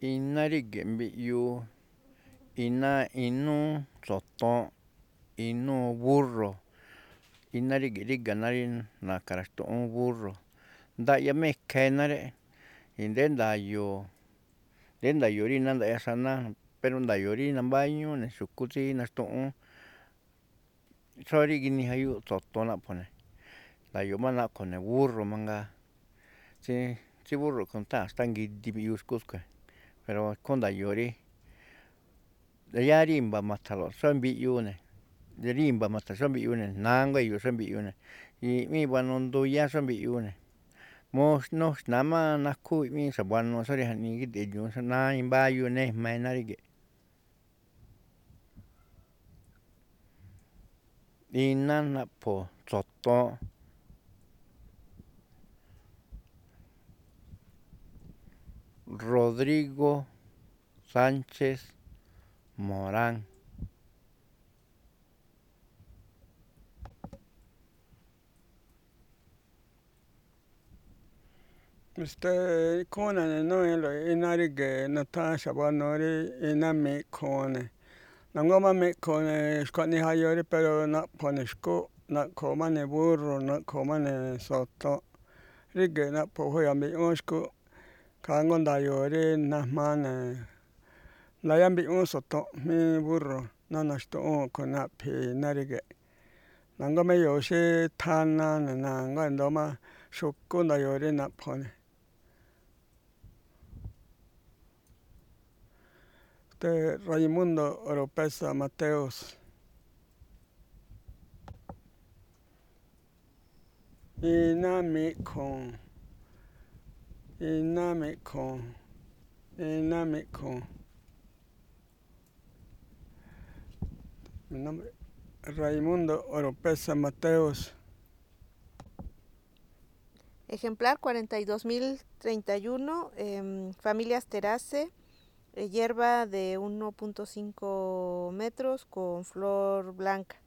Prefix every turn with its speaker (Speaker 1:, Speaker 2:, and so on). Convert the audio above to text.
Speaker 1: Iná ríge̱ꞌ mbiꞌyuu iná inúú tso̱toonꞌ, inúu búrro̱, iná ríge̱ꞌ ríga̱ ná rí na̱ka̱ ra̱xtu̱ꞌúún búrro̱, ndaꞌya má ikhaa iná réꞌ, i̱ndo̱ó nda̱yo̱o̱ rí iná ndaꞌya xanáá, pero nda̱yo̱o̱ rí nambáñúú ne̱ xu̱kú tsí naxtuꞌúún, xóó rí ginii jayuuꞌ tso̱toon naꞌpho̱ ne̱, nda̱yo̱o̱ má naꞌpho̱ ne̱ búrro̱ mangaa, tsí búrro̱ nutháa̱n xtángidi mbiꞌyuu xu̱kú skui̱, pero ikhúún nda̱yo̱o̱ rí yáá rí i̱mba̱ ma̱tha̱lo̱ꞌ xóo mbiꞌyuu ne̱, rí i̱mba̱ ma̱tha̱ xóo mbiꞌyuu ne̱, nánguá e̱yo̱o̱ xóo mbiꞌyuu ne̱, i̱ꞌmíi buanuu nduyáá xóo mbiꞌyuu ne̱, nuxna̱a má nakhú i̱ꞌmíi xa̱buanuu xóo rí jaꞌnii gíꞌdoo edxu̱ún náá imbáyúu néjmaa iná ríge̱ꞌ. Iná naꞌpho̱ tso̱toonꞌ, Rodrigo Sánchez Morán.
Speaker 2: Ikhúún na̱ne̱núu̱ꞌlo̱ꞌ iná ríge̱ nutháán xa̱buanuu rí iná miꞌkhu̱un ne̱, na̱nguá má miꞌkhu̱u̱ ne̱ xkuaꞌnii jayu rí pero naꞌpho̱ ne̱ xkú, naꞌkho̱ má ne̱ búrro̱, naꞌkho̱ má ne̱ tso̱toonꞌ, ríge̱ naꞌpho̱ juerga̱ mbiꞌñúú xkú, ikhaa jngó nda̱yo̱o̱ rí najmaa ne̱ ndayá mbiꞌñúú tso̱toonꞌ mí búrro̱ ná naxtuꞌúu̱n a̱ꞌkhue̱n naꞌphi̱i̱ iná ríge̱ꞌ, na̱nguá má éyo̱o̱ xí thana ne̱, na̱nguá e̱ndóó má xu̱kú nda̱yo̱o̱ rí naꞌpho̱ ne̱. Raimundo Oropesa Mateos. Iná miꞌkhu̱u̱n, iná miꞌkhu̱u̱n, iná miꞌkhu̱u̱n, mi nombre Raimundo Oropesa Mateos.
Speaker 3: Ejemplar 42.031, familia Asteraceae, hierba de 1.5 metros con flor blanca.